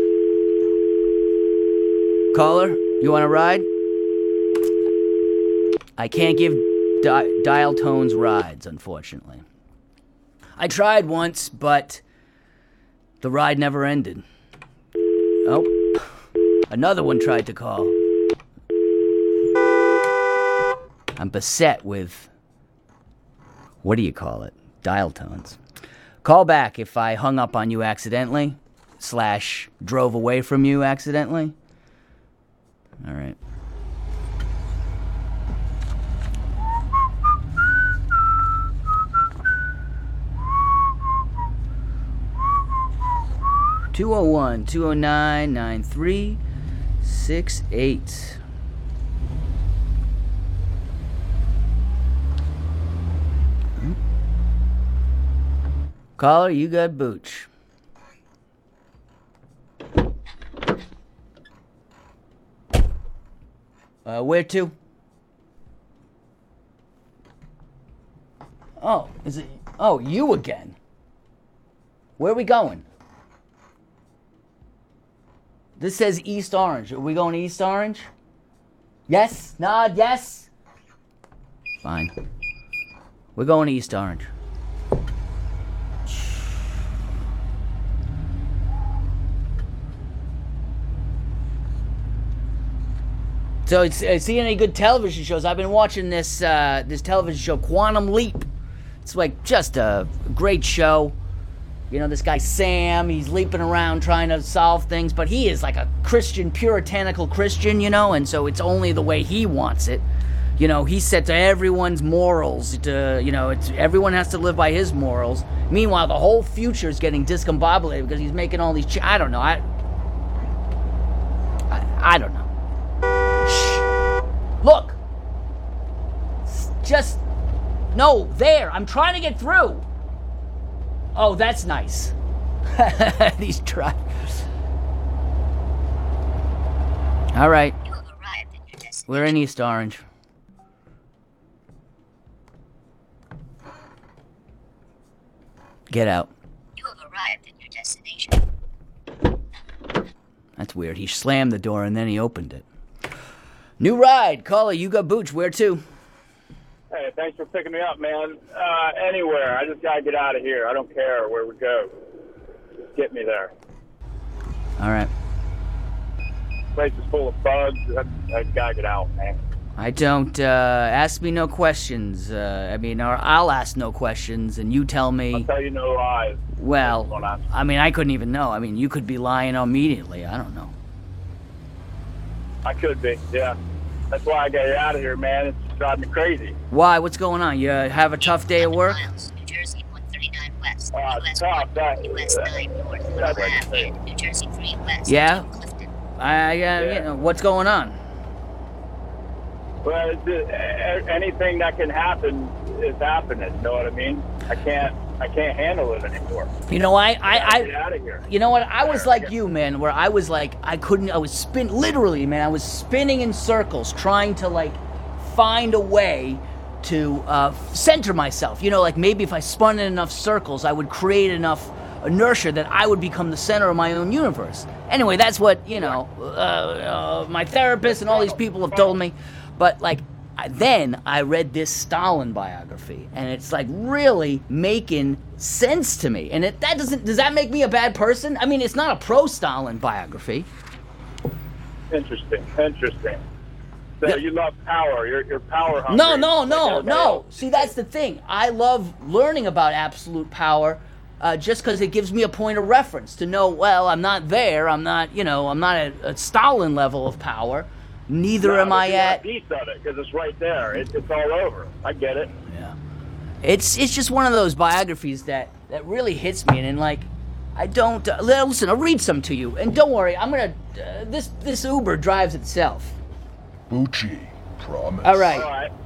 Caller, you want to ride? I can't give di- dial tones rides, unfortunately. I tried once, but the ride never ended. Oh, another one tried to call. I'm beset with... What do you call it? Dial tones. Call back if I hung up on you accidentally, slash drove away from you accidentally. All right. two oh one, two oh nine, nine three six eight. Caller, you got Booch. Uh, where to? Oh, is it? Oh, you again. Where are we going? This says East Orange. Are we going to East Orange? Yes? Nod, yes? Fine. We're going to East Orange. So, it's, uh, see any good television shows? I've been watching this uh, this television show, Quantum Leap. It's like just a great show. You know, this guy Sam, he's leaping around trying to solve things, but he is like a Christian, puritanical Christian, you know, and so it's only the way he wants it. You know, he's set to everyone's morals. To, you know, it's everyone has to live by his morals. Meanwhile, the whole future is getting discombobulated because he's making all these... Ch- I don't know. I, I, I don't know. Look! Just... No, there! I'm trying to get through! Oh, that's nice. These drivers. Alright. We're in East Orange. Get out. You have arrived at your destination. That's weird. He slammed the door and then he opened it. New ride. Caller, you got Booch. Where to? Hey, thanks for picking me up, man. Uh, anywhere. I just gotta get out of here. I don't care where we go. Just get me there. All right. This place is full of bugs. I, I gotta get out, man. I don't, uh, ask me no questions. Uh, I mean, or I'll ask no questions and you tell me. I'll tell you no lies. Well, I mean, I couldn't even know. I mean, you could be lying immediately. I don't know. I could be, yeah. That's why I gotta get out of here, man. It's driving me crazy. Why? What's going on? You uh, have a tough day at work? New Jersey one thirty-nine West. Uh, it's tough. That, U S nine North. Lab and New Jersey three West. Yeah? Clifton. I, uh, yeah. You know, what's going on? Well, it's, uh, anything that can happen is happening. You know what I mean? I can't. I can't handle it anymore. You know, I, I, I, get out of here. You know what? I was like you, man, where I was like, I couldn't, I was spin, literally, man, I was spinning in circles, trying to like find a way to uh, center myself. You know, like maybe if I spun in enough circles, I would create enough inertia that I would become the center of my own universe. Anyway, that's what, you know, uh, uh, my therapist and all these people have told me. But like, then I read this Stalin biography, and it's like really making sense to me. And it, that doesn't, does that make me a bad person? I mean, it's not a pro-Stalin biography. Interesting, interesting. So Yeah. you love power. You're, you're power hungry. No, no, like no, everybody no. else. See, that's the thing. I love learning about absolute power, uh, just because it gives me a point of reference to know, well, I'm not there. I'm not, you know, I'm not at a Stalin level of power. Neither no, am I you want at. a piece of it because it's right there. It, it's all over. I get it. Yeah. It's it's just one of those biographies that, that really hits me, and, and like, I don't uh, listen. I'll read some to you, and don't worry. I'm gonna. Uh, this this Uber drives itself. Bucci, promise. All right. All right.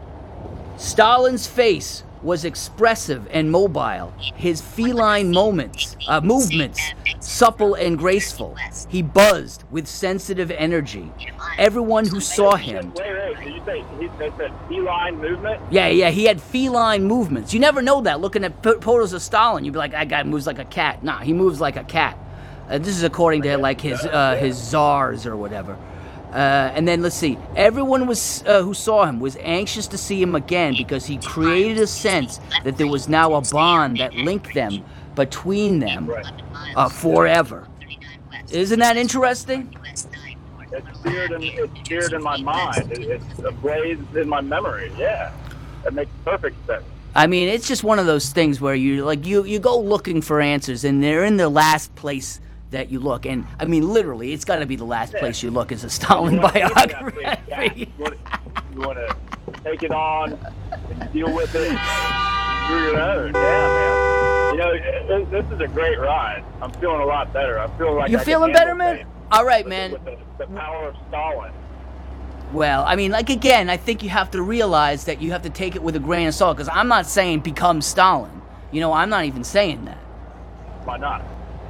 Stalin's face was expressive and mobile. His feline moments, uh, movements, supple and graceful. He buzzed with sensitive energy. Everyone who saw him. Wait, wait. Did you say he said that feline movement? Yeah, yeah. He had feline movements. You never know that. Looking at p- photos of Stalin, you'd be like, that guy moves like a cat. Nah, he moves like a cat. Uh, this is according to like his uh, his czars or whatever. Uh, and then let's see. Everyone was uh, who saw him was anxious to see him again because he created a sense that there was now a bond that linked them between them uh, forever. Isn't that interesting? It's seared in, it's seared in my mind. It, it's ablaze in my memory. Yeah, that makes perfect sense. I mean, it's just one of those things where you like you you go looking for answers, and they're in the last place that you look. And I mean, literally, it's got to be the last place you look is a Stalin biography. Yeah. You want to take it on and deal with it through your own. Yeah, man. You know, this, this is a great ride. I'm feeling a lot better. I'm feeling like You I feeling can better, handle man? things All right, with man. The, with the, the power of Stalin. Well, I mean, like, again, I think you have to realize that you have to take it with a grain of salt, because I'm not saying become Stalin. You know, I'm not even saying that. Why not?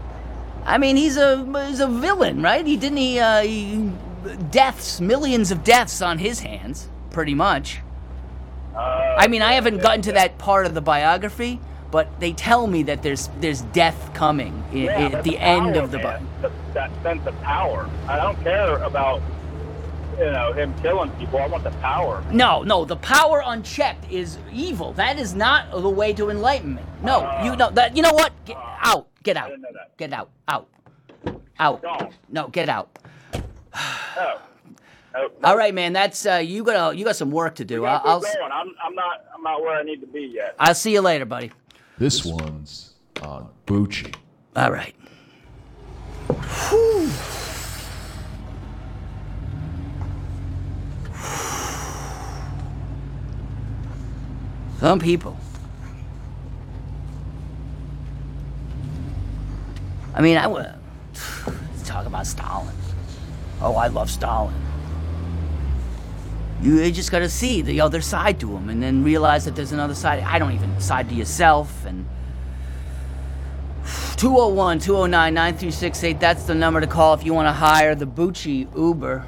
I mean, he's a he's a villain, right? He didn't he, uh, he deaths, millions of deaths on his hands, pretty much. Uh, I mean, I haven't gotten to that part of the biography, but they tell me that there's there's death coming i- Yeah, i- at that's the power, end of the man. book. That, that sense of power. I don't care about, you know, him killing people. I want the power. No, no, the power unchecked is evil. That is not the way to enlightenment. No, Uh, you know that. You know what? Get out. Get out. didn't know that. Get out. Out. Out. Gone. No, get out. Oh. Oh, All right, man. That's uh, you got you got some work to do. we I'll gotta I'll, keep going. I'm, I'm not. I'm not where I need to be yet. I'll see you later, buddy. This one's on Bucci. All right. Whew. Some people. I mean, I would talk about Stalin. Oh, I love Stalin. You just got to see the other side to him, and then realize that there's another side. I don't even side to yourself. And two oh one, two oh nine, nine three six eight, that's the number to call if you want to hire the Bucci Uber.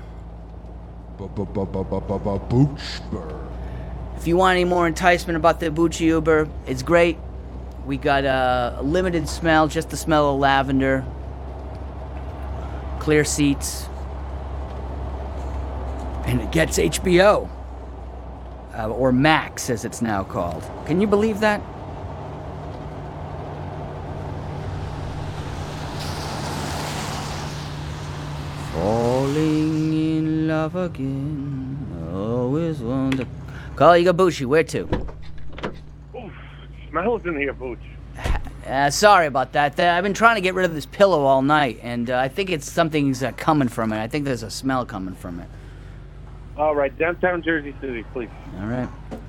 Buchber. If you want any more enticement about the Bucci Uber, it's great. We got a limited smell, just the smell of lavender. Clear seats. And it gets H B O. Uh, or Max, as it's now called. Can you believe that? Falling in love again. Always wonder. Call you, Bucci. Where to? Oof, smells in here, Booch. Uh, sorry about that. Uh, I've been trying to get rid of this pillow all night, and uh, I think it's something's uh, coming from it. I think there's a smell coming from it. All right, downtown Jersey City, please. All right.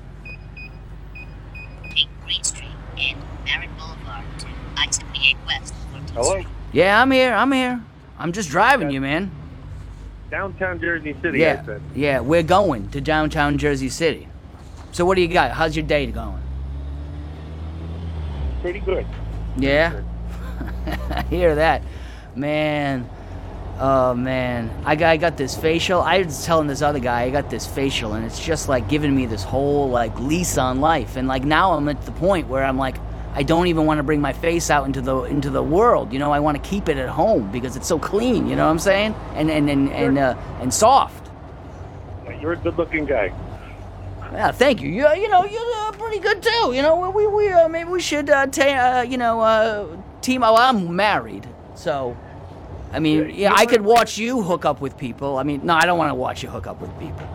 Take Green Street and Merritt Boulevard to I seventy-eight West. Hello? Yeah, I'm here. I'm here. I'm just driving you, man. Downtown Jersey City, Yeah, I said. yeah. We're going to downtown Jersey City. So what do you got? How's your day going? Pretty good. Yeah? I hear that. Man. Oh, man. I got, I got this facial. I was telling this other guy, I got this facial, and it's just, like, giving me this whole, like, lease on life. And, like, now I'm at the point where I'm, like, I don't even want to bring my face out into the into the world. You know, I want to keep it at home because it's so clean, you know what I'm saying? And, and, and, and, uh, and soft. Yeah, you're a good-looking guy. Yeah, thank you. You, you know, you're uh, pretty good too. You know, we we uh, maybe we should uh, ta- uh, you know uh, team. Well, I'm married, so I mean, yeah, I could watch you hook up with people. I mean, no, I don't want to watch you hook up with people.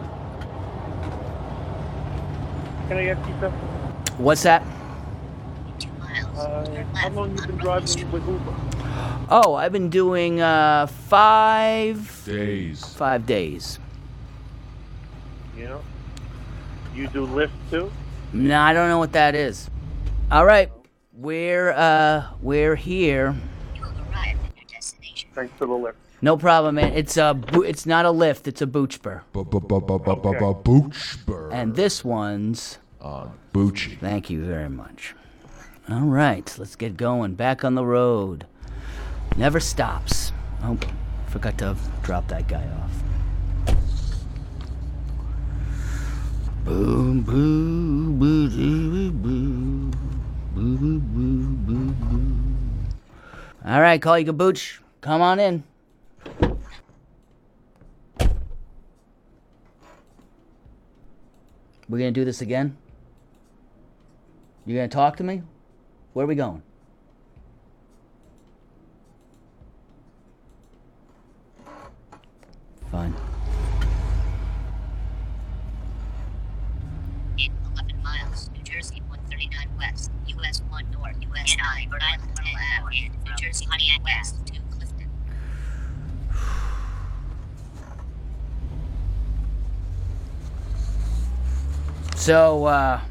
Can I ask you something? What's that? Two miles, Uh, how long you been driving with Uber? Oh, I've been doing uh, five days. Five days. Yeah. You do Lyft too? No, I don't know what that is. All right, we're uh, we're here. Thanks for the Lyft. No problem, man. It's a bo- it's not a lift. It's a boochber. Boochber. And this one's on Bucci. Thank you very much. All right, let's get going. Back on the road. Never stops. Oh, forgot to drop that guy off. Boom, boom, boom, boom, boom, boom, boom, boom, boom. All right, call you Kabooch. Come on in. We're gonna do this again? You gonna talk to me? Where are we going? Fine. In eleven miles, New Jersey one thirty-nine West, U S one North, U S nine, Rhode Island ten hours, and New Jersey Pontiac West to Clifton. So, uh...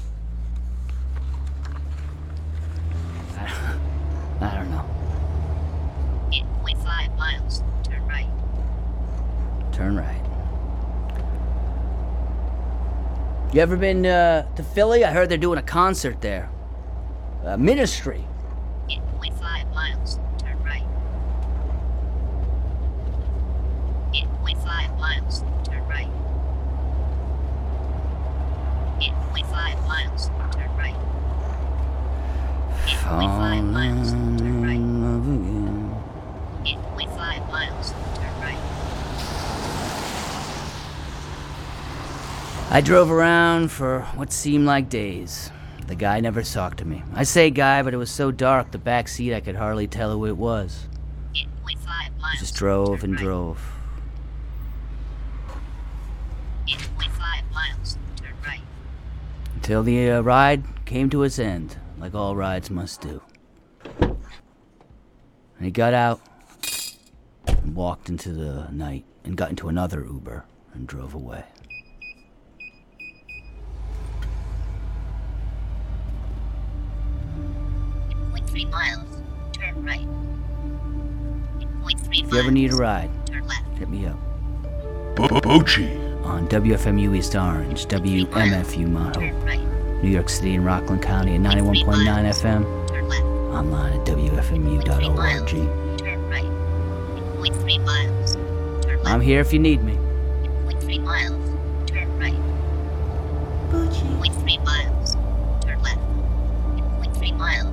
I don't know. In zero point five miles, turn right. Turn right. You ever been uh, to Philly? I heard they're doing a concert there. Uh, Ministry. In zero point five miles, turn right. In zero point five miles, turn right. In zero point five miles, turn right. In zero point five miles, turn right. In zero point five miles, turn right. I drove around for what seemed like days. The guy never talked to me. I say guy, but it was so dark, the back seat I could hardly tell who it was. In zero point five miles, I just drove and right. drove. In zero point five miles, turn right. Until the uh, ride came to its end, like all rides must do. And he got out and walked into the night and got into another Uber and drove away. In zero point three miles, turn right. In zero point three If you ever need a miles, ride, turn left. hit me up. Bucci. On W F M U East Orange, W M F U Mono, Turn right. New York City and Rockland County at ninety-one point nine F M. Turn left. Online at W F M U dot org. Turn right. In zero point three miles, turn left. I'm here if you need me. In zero point three miles, turn right. In zero point three miles, turn left. In zero point three miles,